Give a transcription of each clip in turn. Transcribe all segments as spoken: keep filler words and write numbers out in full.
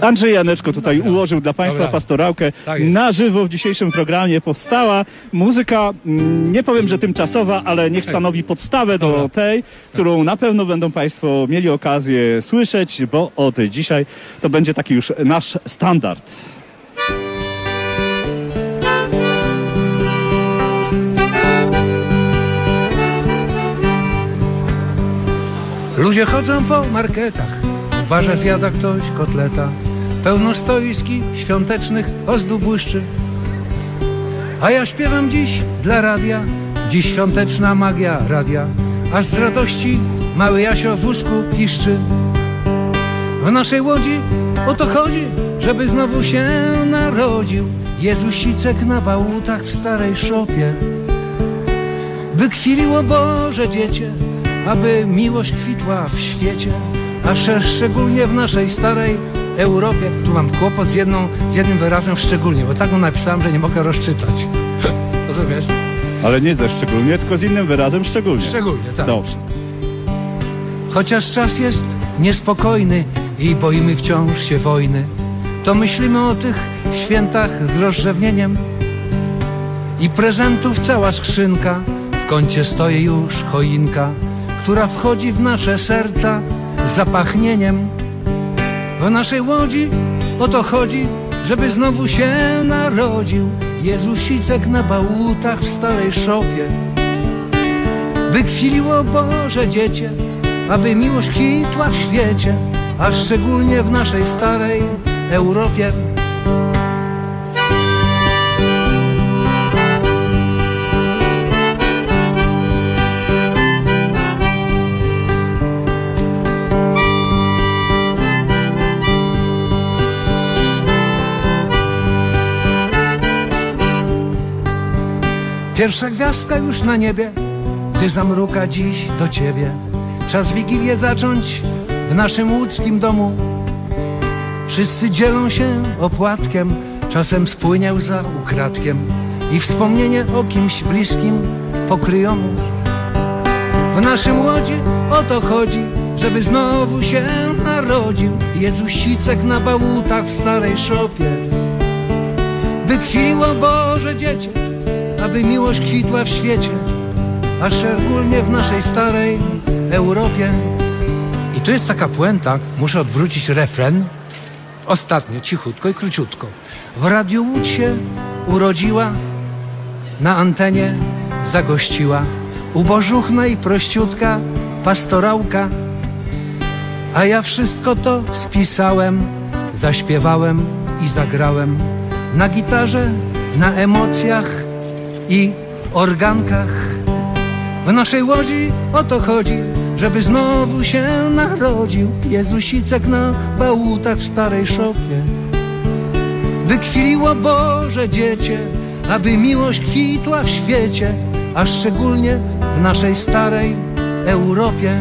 Andrzej Janeczko tutaj Dobra. ułożył dla Państwa Dobra. pastorałkę Tak jest. na żywo w dzisiejszym programie. Powstała muzyka, mm, nie powiem, że tymczasowa, ale niech stanowi podstawę do Dobra. tej, którą na pewno będą Państwo mieli okazję słyszeć, bo od dzisiaj to będzie taki już nasz standard. Ludzie chodzą po marketach, w barze zjada ktoś kotleta. Pełno stoiski świątecznych ozdób błyszczy. A ja śpiewam dziś dla radia, dziś świąteczna magia radia. Aż z radości mały Jasio w wózku piszczy. W naszej łodzi o to chodzi, żeby znowu się narodził Jezusicek na bałutach w starej szopie. By kwiliło Boże dziecię, aby miłość kwitła w świecie, a szczególnie w naszej starej Europie. Tu mam kłopot z, jedną, z jednym wyrazem szczególnie, bo tak go napisałem, że nie mogę rozczytać. Rozumiesz? Ale nie ze szczególnie, tylko z innym wyrazem szczególnie. Szczególnie, tak. Dobrze. Chociaż czas jest niespokojny i boimy wciąż się wojny, to myślimy o tych świętach z rozrzewnieniem. I prezentów cała skrzynka, w kącie stoi już choinka, która wchodzi w nasze serca zapachnieniem. W naszej łodzi o to chodzi, żeby znowu się narodził Jezusicek na bałutach w starej szopie. By kwiliło Boże dziecię, aby miłość kwitła w świecie, a szczególnie w naszej starej Europie. Pierwsza gwiazdka już na niebie, gdy zamruka dziś do ciebie. Czas Wigilię zacząć w naszym łódzkim domu. Wszyscy dzielą się opłatkiem, czasem spłynie łza ukradkiem i wspomnienie o kimś bliskim pokryją mu. W naszym łodzi o to chodzi, żeby znowu się narodził Jezusicek na bałutach w starej szopie. By kwiliło Boże dziecię, aby miłość kwitła w świecie, a szczególnie w naszej starej Europie. I tu jest taka puenta, muszę odwrócić refren. Ostatnio, cichutko i króciutko. W Radiu Łódź się urodziła, na antenie zagościła ubożuchna i prościutka pastorałka. A ja wszystko to spisałem, zaśpiewałem i zagrałem na gitarze, na emocjach i organkach. W naszej łodzi o to chodzi, żeby znowu się narodził Jezusicek na bałutach w starej szopie. By kwiliło Boże dziecię, aby miłość kwitła w świecie, a szczególnie w naszej starej Europie.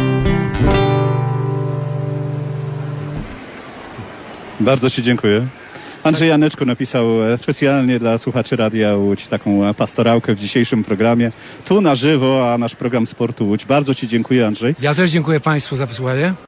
Bardzo Ci dziękuję. Andrzej Janeczko napisał specjalnie dla słuchaczy Radia Łódź taką pastorałkę w dzisiejszym programie. Tu na żywo, a nasz program Sportu Łódź. Bardzo Ci dziękuję, Andrzej. Ja też dziękuję Państwu za wysłuchanie.